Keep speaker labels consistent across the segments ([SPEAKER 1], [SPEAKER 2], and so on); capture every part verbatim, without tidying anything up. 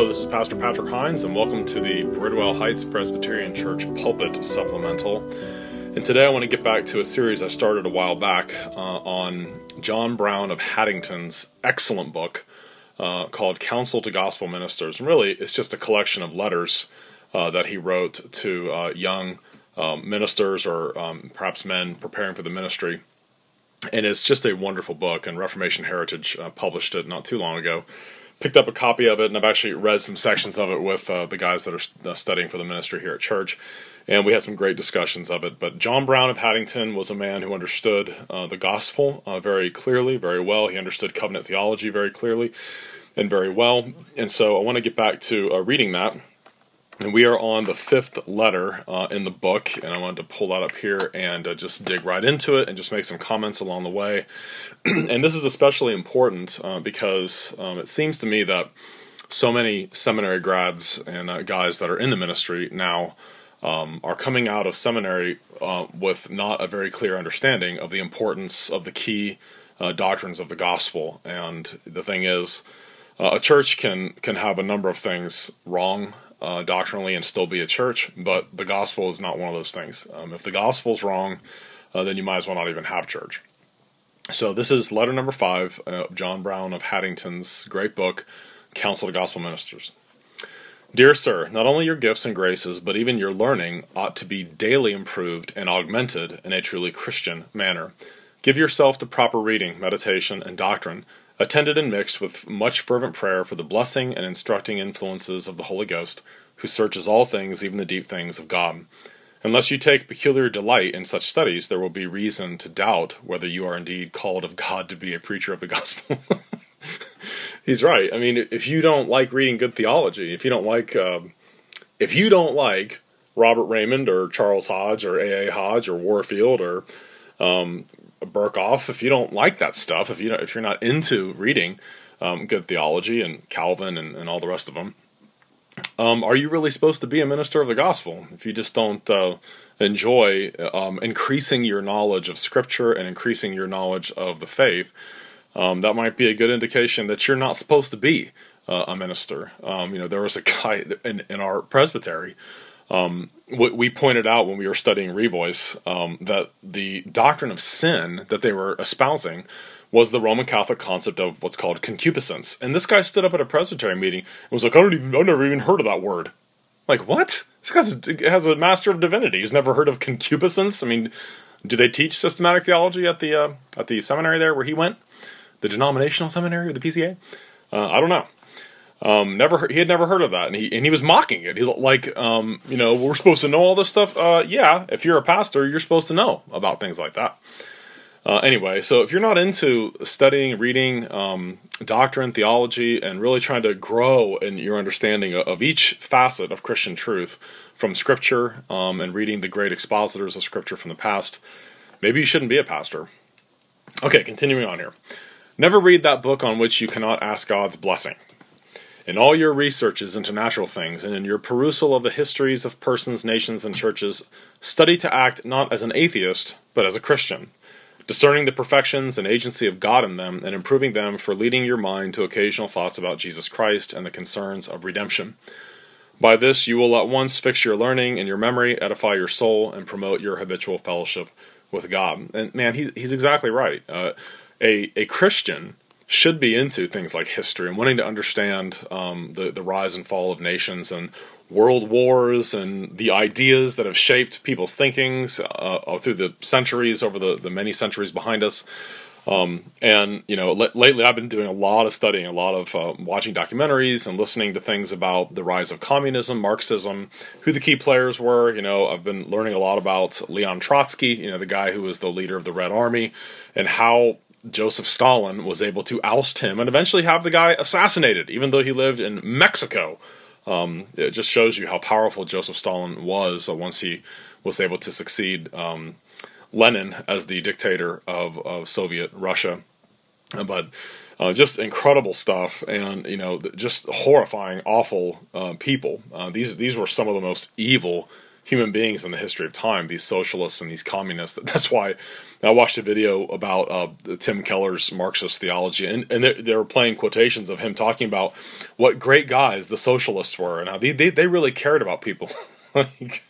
[SPEAKER 1] Hello, this is Pastor Patrick Hines, and welcome to the Bridwell Heights Presbyterian Church Pulpit Supplemental. And today I want to get back to a series I started a while back uh, on John Brown of Haddington's excellent book uh, called Counsel to Gospel Ministers. And really, it's just a collection of letters uh, that he wrote to uh, young um, ministers or um, perhaps men preparing for the ministry. And it's just a wonderful book, and Reformation Heritage uh, published it not too long ago. Picked up a copy of it, and I've actually read some sections of it with uh, the guys that are uh, studying for the ministry here at church, and we had some great discussions of it. But John Brown of Haddington was a man who understood uh, the gospel uh, very clearly, very well. He understood covenant theology very clearly and very well, and so I want to get back to uh, reading that. And we are on the fifth letter uh, in the book, and I wanted to pull that up here and uh, just dig right into it and just make some comments along the way. And this is especially important uh, because um, it seems to me that so many seminary grads and uh, guys that are in the ministry now um, are coming out of seminary uh, with not a very clear understanding of the importance of the key uh, doctrines of the gospel. And the thing is, uh, a church can can have a number of things wrong Uh, doctrinally and still be a church, but the gospel is not one of those things. Um, if the gospel's wrong, uh, then you might as well not even have church. So this is letter number five of uh, John Brown of Haddington's great book, Counsel to Gospel Ministers. Dear sir, not only your gifts and graces, but even your learning ought to be daily improved and augmented in a truly Christian manner. Give yourself to proper reading, meditation, and doctrine, attended and mixed with much fervent prayer for the blessing and instructing influences of the Holy Ghost, who searches all things, even the deep things of God. Unless you take peculiar delight in such studies, there will be reason to doubt whether you are indeed called of God to be a preacher of the gospel. He's right. I mean, if you don't like reading good theology, if you don't like, um, if you don't like Robert Raymond or Charles Hodge or A A Hodge or Warfield or um, Burkhoff, if you don't like that stuff, if you don't, if you're not into reading um, good theology and Calvin and, and all the rest of them, um, are you really supposed to be a minister of the gospel? If you just don't uh, enjoy um, increasing your knowledge of Scripture and increasing your knowledge of the faith, um, that might be a good indication that you're not supposed to be uh, a minister. Um, you know, there was a guy in, in our presbytery. Um, we pointed out when we were studying Revoice um, that the doctrine of sin that they were espousing was the Roman Catholic concept of what's called concupiscence. And this guy stood up at a presbytery meeting and was like, I don't even, I've never even heard of that word. Like, what? This guy has a master of divinity. He's never heard of concupiscence? I mean, do they teach systematic theology at the uh, at the seminary there where he went? The denominational seminary or the P C A? Uh, I don't know. Um, never heard, he had never heard of that, and he and he was mocking it. He like, um, you know, we're supposed to know all this stuff. Uh, yeah, if you're a pastor, you're supposed to know about things like that. Uh, anyway, so if you're not into studying, reading um, doctrine, theology, and really trying to grow in your understanding of, of each facet of Christian truth from Scripture um, and reading the great expositors of Scripture from the past, maybe you shouldn't be a pastor. Okay, continuing on here. Never read that book on which you cannot ask God's blessing. In all your researches into natural things, and in your perusal of the histories of persons, nations, and churches, study to act not as an atheist, but as a Christian, discerning the perfections and agency of God in them, and improving them for leading your mind to occasional thoughts about Jesus Christ and the concerns of redemption. By this you will at once fix your learning and your memory, edify your soul, and promote your habitual fellowship with God. And man, he, he's exactly right. Uh, a, a Christian should be into things like history and wanting to understand um, the, the rise and fall of nations and world wars and the ideas that have shaped people's thinkings uh, through the centuries, over the, the many centuries behind us. Um, and, you know, l- lately I've been doing a lot of studying, a lot of uh, watching documentaries and listening to things about the rise of communism, Marxism, who the key players were. You know, I've been learning a lot about Leon Trotsky, you know, the guy who was the leader of the Red Army, and how Joseph Stalin was able to oust him and eventually have the guy assassinated, even though he lived in Mexico. Um, it just shows you how powerful Joseph Stalin was uh, once he was able to succeed um, Lenin as the dictator of, of Soviet Russia. Uh, but uh, just incredible stuff, and you know, just horrifying, awful uh, people. Uh, these these were some of the most evil human beings in the history of time, these socialists and these communists. That's why I watched a video about uh, Tim Keller's Marxist theology, and, and they, they were playing quotations of him talking about what great guys the socialists were, and how they, they, they really cared about people. Like,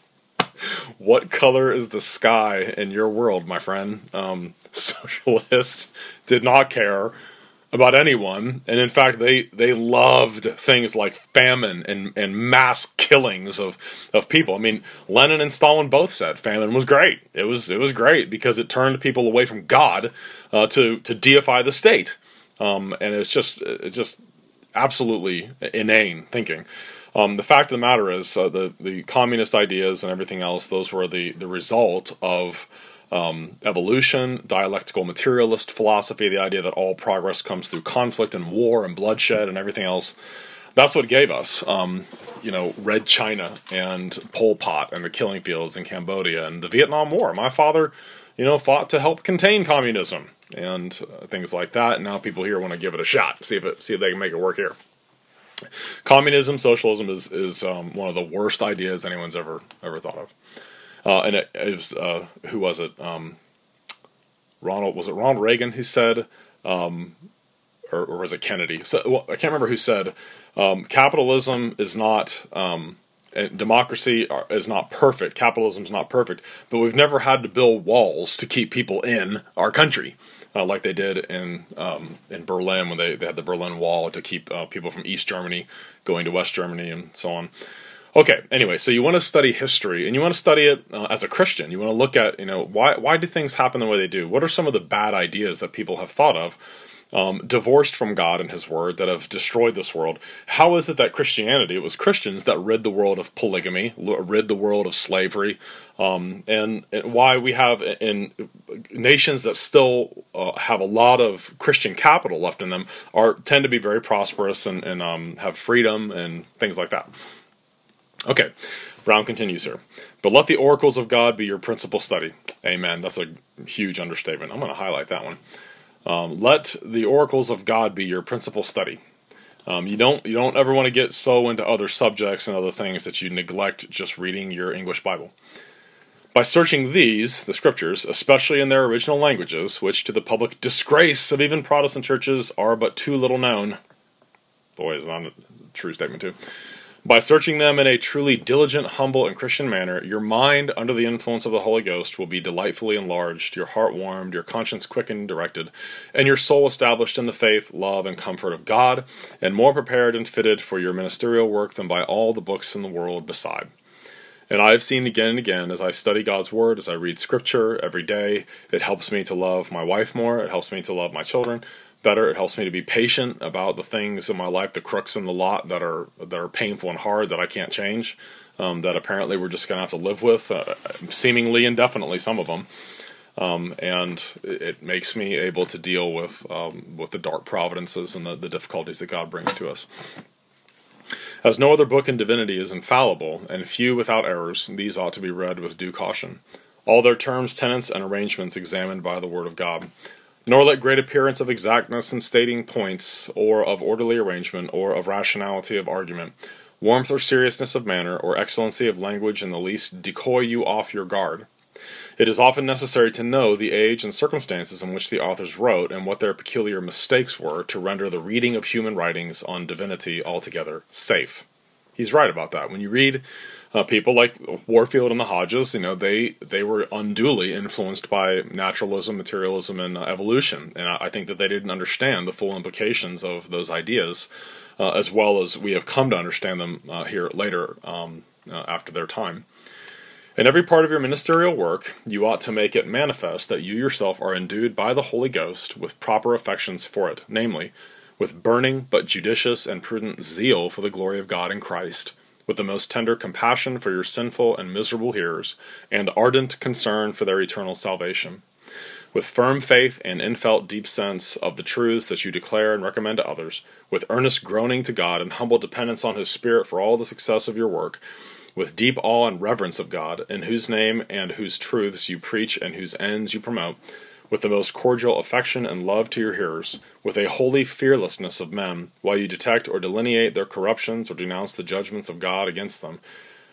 [SPEAKER 1] what color is the sky in your world, my friend? Um, socialists did not care about anyone, and in fact, they, they loved things like famine and, and mass killings of, of people. I mean, Lenin and Stalin both said famine was great. It was it was great because it turned people away from God uh, to to deify the state, um, and it's just it's just absolutely inane thinking. Um, the fact of the matter is, uh, the the communist ideas and everything else, those were the, the result of um, evolution, dialectical materialist philosophy, the idea that all progress comes through conflict and war and bloodshed and everything else. That's what gave us, um, you know, Red China and Pol Pot and the killing fields in Cambodia and the Vietnam War. My father, you know, fought to help contain communism and uh, things like that. And now people here want to give it a shot, see if it, see if they can make it work here. Communism, socialism is is um, one of the worst ideas anyone's ever ever thought of. Uh, and it, it was uh, who was it? Um, Ronald was it Ronald Reagan who said, um, or, or was it Kennedy? So, well, I can't remember who said um, capitalism is not um, democracy is not perfect. Capitalism is not perfect, but we've never had to build walls to keep people in our country. Uh, like they did in um, in Berlin when they, they had the Berlin Wall to keep uh, people from East Germany going to West Germany and so on. Okay, anyway, so you want to study history, and you want to study it uh, as a Christian. You want to look at, you know, why why do things happen the way they do? What are some of the bad ideas that people have thought of, um, divorced from God and His Word, that have destroyed this world? How is it that Christianity, it was Christians that rid the world of polygamy, rid the world of slavery, um, and, and why we have in nations that still uh, have a lot of Christian capital left in them are tend to be very prosperous and, and um, have freedom and things like that. Okay, Brown continues here. But let the oracles of God be your principal study. Amen. That's a huge understatement. I'm going to highlight that one. Um, let the oracles of God be your principal study. Um, you don't you don't ever want to get so into other subjects and other things that you neglect just reading your English Bible. By searching these, the scriptures, especially in their original languages, which to the public disgrace of even Protestant churches are but too little known. Boy, is that a true statement too. By searching them in a truly diligent, humble, and Christian manner, your mind, under the influence of the Holy Ghost, will be delightfully enlarged, your heart warmed, your conscience quickened and directed, and your soul established in the faith, love, and comfort of God, and more prepared and fitted for your ministerial work than by all the books in the world beside. And I have seen again and again, as I study God's Word, as I read Scripture every day, it helps me to love my wife more, it helps me to love my children better, it helps me to be patient about the things in my life, the crooks in the lot that are that are painful and hard that I can't change, um, that apparently we're just going to have to live with, uh, seemingly indefinitely, some of them. Um, and it makes me able to deal with um, with the dark providences and the, the difficulties that God brings to us. As no other book in divinity is infallible, and few without errors, these ought to be read with due caution. All their terms, tenets, and arrangements examined by the Word of God. Nor let great appearance of exactness in stating points, or of orderly arrangement, or of rationality of argument, warmth or seriousness of manner, or excellency of language in the least decoy you off your guard. It is often necessary to know the age and circumstances in which the authors wrote, and what their peculiar mistakes were, to render the reading of human writings on divinity altogether safe. He's right about that. When you read uh, people like Warfield and the Hodges, you know, they, they were unduly influenced by naturalism, materialism, and uh, evolution, and I, I think that they didn't understand the full implications of those ideas, uh, as well as we have come to understand them uh, here later um, uh, after their time. In every part of your ministerial work, you ought to make it manifest that you yourself are endued by the Holy Ghost with proper affections for it, namely, with burning but judicious and prudent zeal for the glory of God in Christ, with the most tender compassion for your sinful and miserable hearers, and ardent concern for their eternal salvation, with firm faith and infelt deep sense of the truths that you declare and recommend to others, with earnest groaning to God and humble dependence on His Spirit for all the success of your work, with deep awe and reverence of God, in whose name and whose truths you preach and whose ends you promote, with the most cordial affection and love to your hearers, with a holy fearlessness of men, while you detect or delineate their corruptions or denounce the judgments of God against them,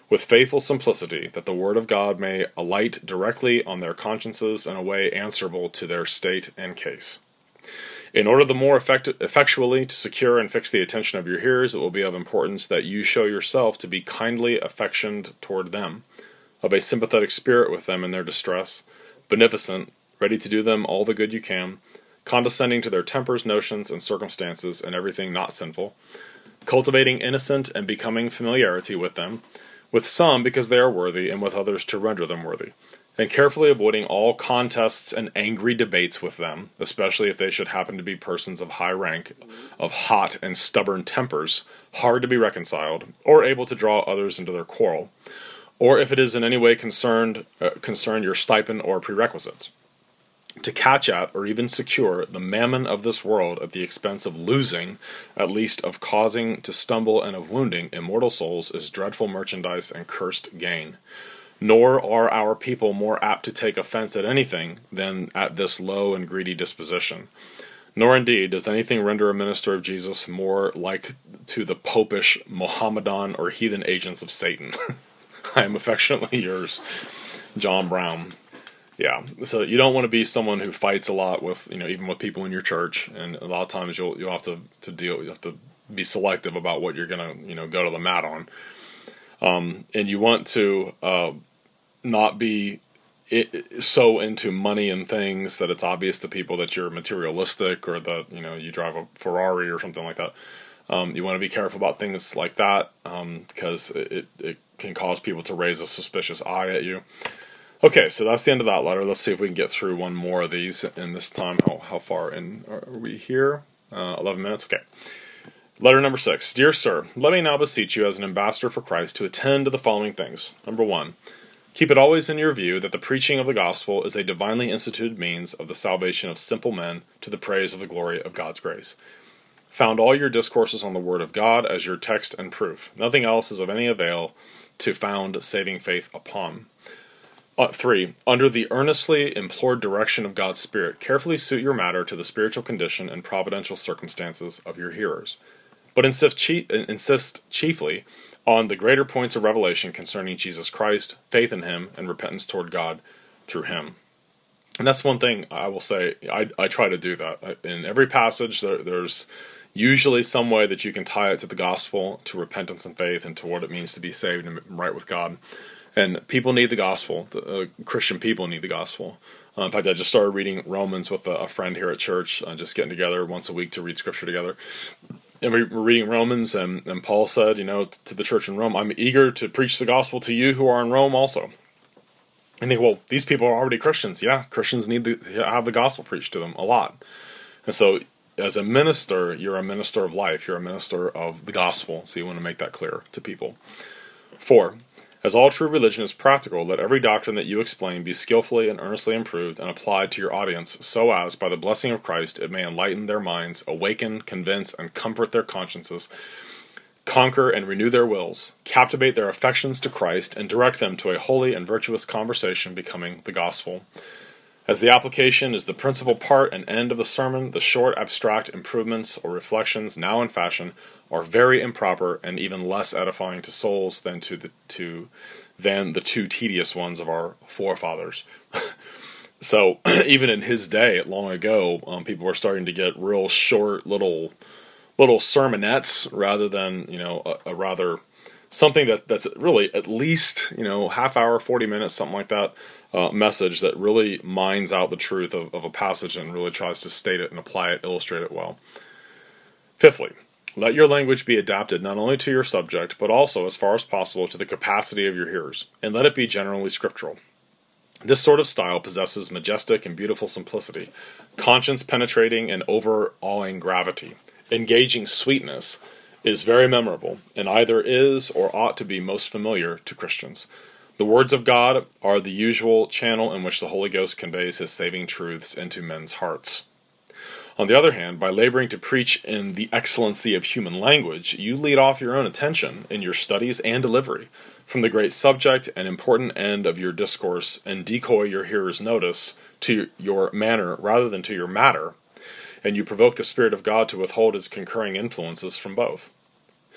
[SPEAKER 1] with faithful simplicity, that the word of God may alight directly on their consciences in a way answerable to their state and case. In order the more effect- effectually to secure and fix the attention of your hearers, it will be of importance that you show yourself to be kindly affectioned toward them, of a sympathetic spirit with them in their distress, beneficent, ready to do them all the good you can, condescending to their tempers, notions, and circumstances, and everything not sinful, cultivating innocent and becoming familiarity with them, with some because they are worthy, and with others to render them worthy, and carefully avoiding all contests and angry debates with them, especially if they should happen to be persons of high rank, of hot and stubborn tempers, hard to be reconciled, or able to draw others into their quarrel, or if it is in any way concerned uh, concern your stipend or prerequisites, to catch at or even secure the mammon of this world at the expense of losing, at least of causing to stumble and of wounding immortal souls, is dreadful merchandise and cursed gain. Nor are our people more apt to take offense at anything than at this low and greedy disposition. Nor indeed does anything render a minister of Jesus more like to the popish, Mohammedan, or heathen agents of Satan. I am affectionately yours, John Brown. Yeah, so you don't want to be someone who fights a lot with, you know, even with people in your church, and a lot of times you'll you'll have to, to deal, you have to be selective about what you're gonna, you know, go to the mat on, um, and you want to uh, not be it, so into money and things that it's obvious to people that you're materialistic or that, you know, you drive a Ferrari or something like that. Um, you want to be careful about things like that um, because it, it can cause people to raise a suspicious eye at you. Okay, so that's the end of that letter. Let's see if we can get through one more of these in this time. How, how far in are we here? Uh, eleven minutes? Okay. Letter number six. Dear Sir, let me now beseech you as an ambassador for Christ to attend to the following things. Number one, keep it always in your view that the preaching of the gospel is a divinely instituted means of the salvation of simple men to the praise of the glory of God's grace. Found all your discourses on the word of God as your text and proof. Nothing else is of any avail to found saving faith upon. Uh, three, under the earnestly implored direction of God's Spirit, carefully suit your matter to the spiritual condition and providential circumstances of your hearers, but insist, chief, insist chiefly on the greater points of revelation concerning Jesus Christ, faith in Him, and repentance toward God through Him. And that's one thing I will say, I, I try to do that. In every passage, there, there's usually some way that you can tie it to the gospel, to repentance and faith, and to what it means to be saved and right with God. And people need the gospel. The, uh, Christian people need the gospel. Uh, in fact, I just started reading Romans with a, a friend here at church, uh, just getting together once a week to read Scripture together. And we were reading Romans, and, and Paul said, you know, t- to the church in Rome, I'm eager to preach the gospel to you who are in Rome also. And they go, well, these people are already Christians. Yeah, Christians need to have the gospel preached to them a lot. And so, as a minister, you're a minister of life. You're a minister of the gospel. So you want to make that clear to people. Four, as all true religion is practical, let every doctrine that you explain be skillfully and earnestly improved and applied to your audience, so as, by the blessing of Christ, it may enlighten their minds, awaken, convince, and comfort their consciences, conquer and renew their wills, captivate their affections to Christ, and direct them to a holy and virtuous conversation becoming the gospel. As the application is the principal part and end of the sermon, the short abstract improvements or reflections now in fashion are very improper and even less edifying to souls than to the to than the two tedious ones of our forefathers. So even in his day, long ago, um, people were starting to get real short little little sermonettes rather than, you know, a, a rather something that that's really at least, you know, half hour, forty minutes, something like that. Uh, message that really mines out the truth of, of a passage and really tries to state it and apply it, illustrate it well. Fifthly, let your language be adapted not only to your subject, but also, as far as possible, to the capacity of your hearers, and let it be generally scriptural. This sort of style possesses majestic and beautiful simplicity, conscience-penetrating and overawing gravity, engaging sweetness, is very memorable, and either is or ought to be most familiar to Christians. The words of God are the usual channel in which the Holy Ghost conveys His saving truths into men's hearts. On the other hand, by laboring to preach in the excellency of human language, you lead off your own attention in your studies and delivery from the great subject and important end of your discourse, and decoy your hearers' notice to your manner rather than to your matter, and you provoke the Spirit of God to withhold His concurring influences from both.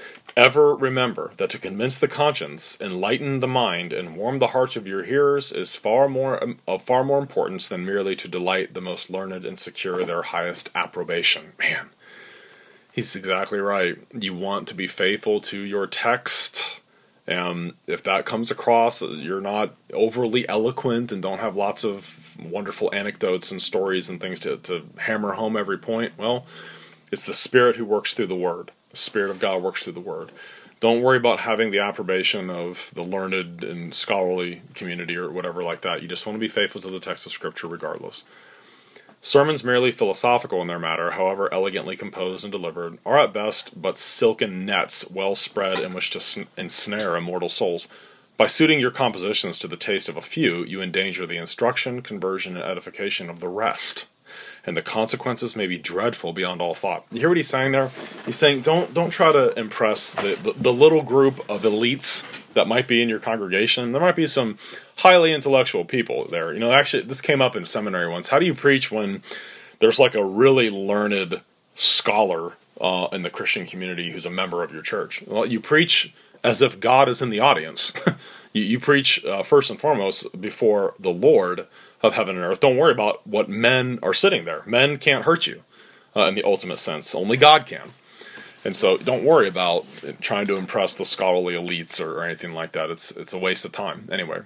[SPEAKER 1] Ever remember that to convince the conscience, enlighten the mind, and warm the hearts of your hearers is far more um, of far more importance than merely to delight the most learned and secure their highest approbation. Man, he's exactly right. You want to be faithful to your text. Um, if that comes across, you're not overly eloquent and don't have lots of wonderful anecdotes and stories and things to, to hammer home every point, well, it's the Spirit who works through the Word. The Spirit of God works through the Word. Don't worry about having the approbation of the learned and scholarly community or whatever like that. You just want to be faithful to the text of Scripture regardless. Sermons merely philosophical in their matter, however elegantly composed and delivered, are at best but silken nets well spread in which to ensnare immortal souls. By suiting your compositions to the taste of a few, you endanger the instruction, conversion, and edification of the rest. And the consequences may be dreadful beyond all thought. You hear what he's saying there? He's saying don't don't try to impress the, the, the little group of elites that might be in your congregation. There might be some highly intellectual people there. You know, actually, this came up in seminary once. How do you preach when there's like a really learned scholar uh, in the Christian community who's a member of your church? Well, you preach as if God is in the audience. you, you preach uh, first and foremost before the Lord of heaven and earth. Don't worry about what men are sitting there. Men can't hurt you uh, in the ultimate sense. Only God can. And so don't worry about trying to impress the scholarly elites or, or anything like that. It's it's a waste of time. Anyway.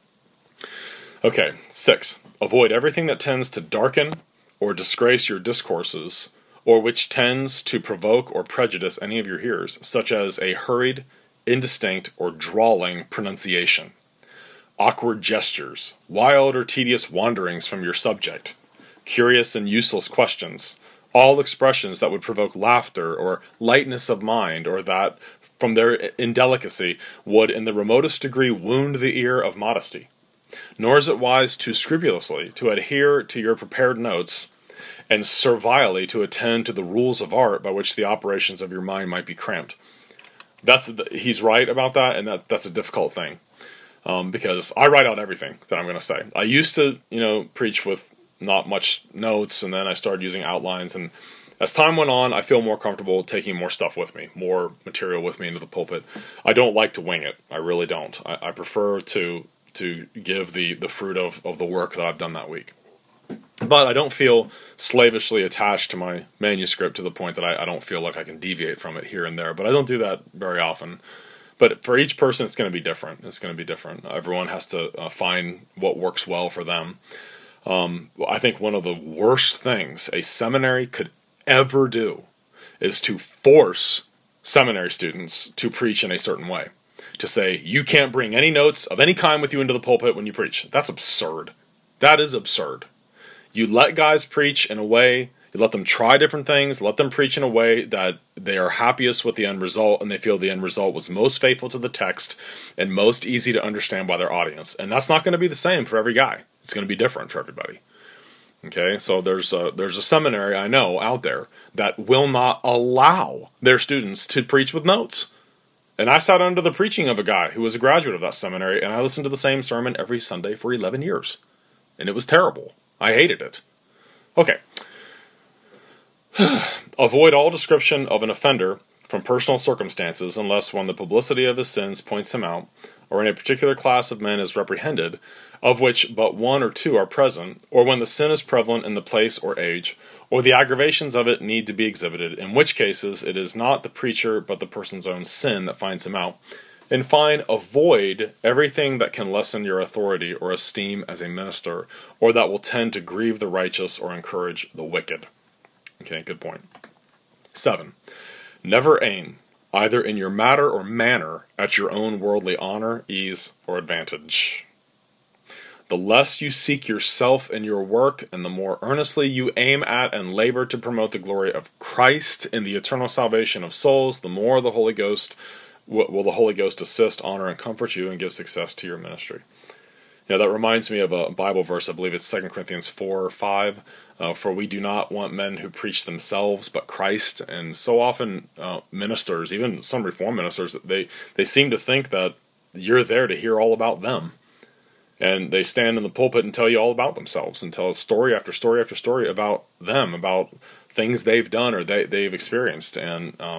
[SPEAKER 1] Okay, six. Avoid everything that tends to darken or disgrace your discourses, or which tends to provoke or prejudice any of your hearers, such as a hurried, indistinct, or drawling pronunciation, awkward gestures, wild or tedious wanderings from your subject, curious and useless questions, all expressions that would provoke laughter or lightness of mind, or that, from their indelicacy, would in the remotest degree wound the ear of modesty. Nor is it wise too scrupulously to adhere to your prepared notes, and servilely to attend to the rules of art by which the operations of your mind might be cramped. That's he's right about that, and that that's a difficult thing. Um, because I write out everything that I'm going to say. I used to, you know, preach with not much notes, and then I started using outlines, and as time went on, I feel more comfortable taking more stuff with me, more material with me into the pulpit. I don't like to wing it. I really don't. I, I prefer to to give the, the fruit of, of the work that I've done that week. But I don't feel slavishly attached to my manuscript to the point that I, I don't feel like I can deviate from it here and there. But I don't do that very often. But for each person, it's going to be different. It's going to be different. Everyone has to uh, find what works well for them. Um, I think one of the worst things a seminary could ever do is to force seminary students to preach in a certain way. To say, you can't bring any notes of any kind with you into the pulpit when you preach. That's absurd. That is absurd. You let guys preach in a way, you let them try different things, let them preach in a way that they are happiest with the end result, and they feel the end result was most faithful to the text and most easy to understand by their audience. And that's not going to be the same for every guy. It's going to be different for everybody. Okay, so there's a, there's a seminary I know out there that will not allow their students to preach with notes. And I sat under the preaching of a guy who was a graduate of that seminary, and I listened to the same sermon every Sunday for eleven years. And it was terrible. I hated it. Okay. Avoid all description of an offender from personal circumstances unless when the publicity of his sins points him out, or in a particular class of men is reprehended, of which but one or two are present, or when the sin is prevalent in the place or age, or the aggravations of it need to be exhibited, in which cases it is not the preacher but the person's own sin that finds him out. In fine, avoid everything that can lessen your authority or esteem as a minister, or that will tend to grieve the righteous or encourage the wicked. Okay, good point. Seven. Never aim, either in your matter or manner, at your own worldly honor, ease, or advantage. The less you seek yourself in your work, and the more earnestly you aim at and labor to promote the glory of Christ in the eternal salvation of souls, the more the Holy Ghost will the Holy Ghost assist, honor, and comfort you and give success to your ministry. Yeah, that reminds me of a Bible verse. I believe it's Second Corinthians four or five. Uh, For we do not want men who preach themselves, but Christ. And so often uh, ministers, even some Reformed ministers, they, they seem to think that you're there to hear all about them. And they stand in the pulpit and tell you all about themselves and tell story after story after story about them, about things they've done or they, they've experienced. And um,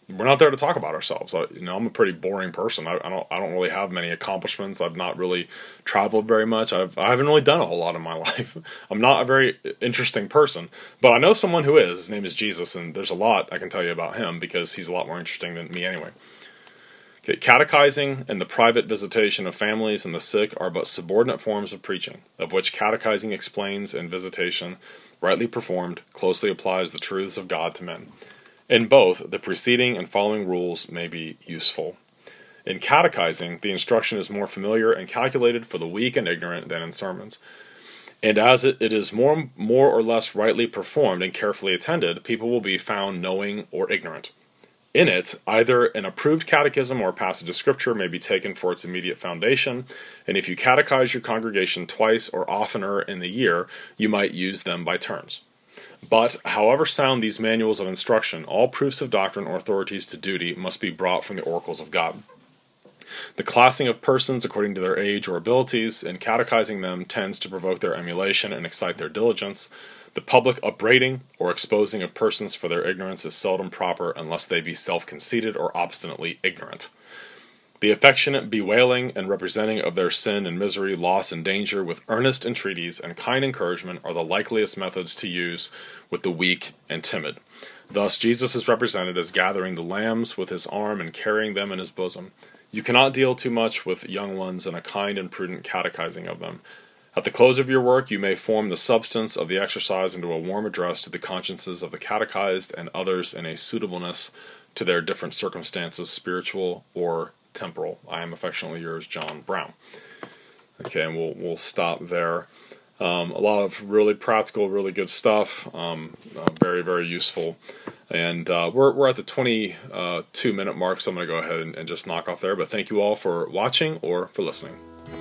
[SPEAKER 1] we're not there to talk about ourselves. I, you know, I'm a pretty boring person. I, I don't I don't really have many accomplishments. I've not really traveled very much. I've I haven't really done a whole lot in my life. I'm not a very interesting person, but I know someone who is. His name is Jesus, and there's a lot I can tell you about him because he's a lot more interesting than me anyway. Okay, catechizing and the private visitation of families and the sick are but subordinate forms of preaching, of which catechizing explains and visitation, rightly performed, closely applies the truths of God to men. In both, the preceding and following rules may be useful. In catechizing, the instruction is more familiar and calculated for the weak and ignorant than in sermons. And as it, it is more, more or less rightly performed and carefully attended, people will be found knowing or ignorant. In it, either an approved catechism or passage of Scripture may be taken for its immediate foundation, and if you catechize your congregation twice or oftener in the year, you might use them by turns. But, however sound these manuals of instruction, all proofs of doctrine or authorities to duty must be brought from the oracles of God. The classing of persons according to their age or abilities, and catechizing them tends to provoke their emulation and excite their diligence. The public upbraiding or exposing of persons for their ignorance is seldom proper unless they be self-conceited or obstinately ignorant. The affectionate bewailing and representing of their sin and misery, loss and danger with earnest entreaties and kind encouragement are the likeliest methods to use with the weak and timid. Thus Jesus is represented as gathering the lambs with his arm and carrying them in his bosom. You cannot deal too much with young ones in a kind and prudent catechizing of them. At the close of your work you may form the substance of the exercise into a warm address to the consciences of the catechized and others in a suitableness to their different circumstances, spiritual or temporal. I am affectionately yours, John Brown. Okay, and we'll we'll stop there. Um, a lot of really practical, really good stuff. Um, uh, very, very useful. And uh, we're we're at the twenty-two minute mark, so I'm going to go ahead and, and just knock off there. But thank you all for watching or for listening.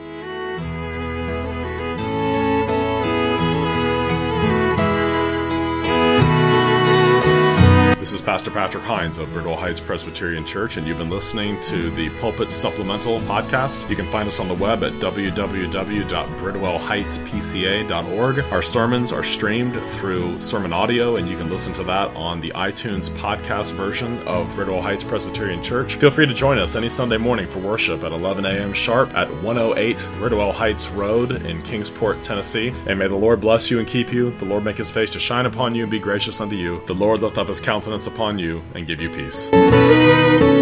[SPEAKER 1] This is Pastor Patrick Hines of Bridwell Heights Presbyterian Church, and you've been listening to the Pulpit Supplemental podcast. You can find us on the web at w w w dot bridwell heights p c a dot org. Our sermons are streamed through Sermon Audio, and you can listen to that on the iTunes podcast version of Bridwell Heights Presbyterian Church. Feel free to join us any Sunday morning for worship at eleven a.m. sharp at one oh eight Bridwell Heights Road in Kingsport, Tennessee. And may the Lord bless you and keep you. The Lord make his face to shine upon you and be gracious unto you. The Lord lift up his countenance upon you and give you peace.